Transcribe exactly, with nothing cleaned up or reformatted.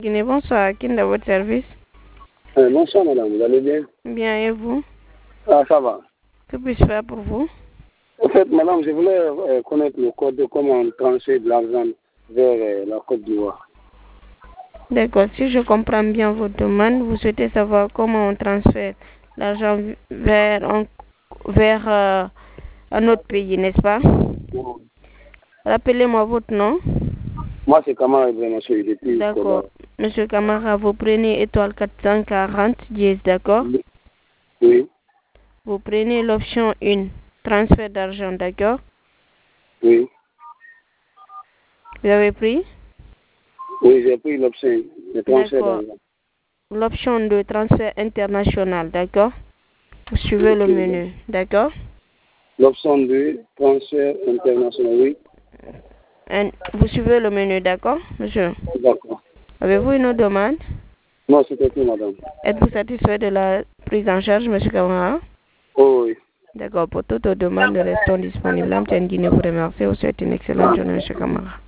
Guinée, bonsoir. Qui est dans votre service? Euh, bonsoir madame, vous allez bien? Bien, et vous? Ah, ça va. Que puis-je faire pour vous? En fait, madame, je voulais euh, connaître le code de comment on transfère de l'argent vers euh, la Côte d'Ivoire. D'accord. Si je comprends bien votre demande, vous souhaitez savoir comment on transfère l'argent vers, un, vers euh, un autre pays, n'est-ce pas? Oui. Rappelez-moi votre nom. Moi, c'est Kamara Ibrahima Sow, depuis D'accord. Monsieur Camara, vous prenez étoile quatre cent quarante, dièse, d'accord? Oui. Vous prenez l'option un, transfert d'argent, d'accord? Oui. Vous avez pris? Oui, j'ai pris l'option de transfert D'accord. d'argent. L'option de transfert international, d'accord? Vous suivez le menu, d'accord? L'option deux, transfert international, oui. Un- Vous suivez le menu, d'accord, monsieur? D'accord. Avez-vous une autre demande? Non, c'était tout, madame. Êtes-vous satisfait de la prise en charge, monsieur Camara? Oh, oui. D'accord, pour toute demande, restons disponibles. Mme Guinée vous remercie. Vous souhaite une excellente journée, monsieur Camara.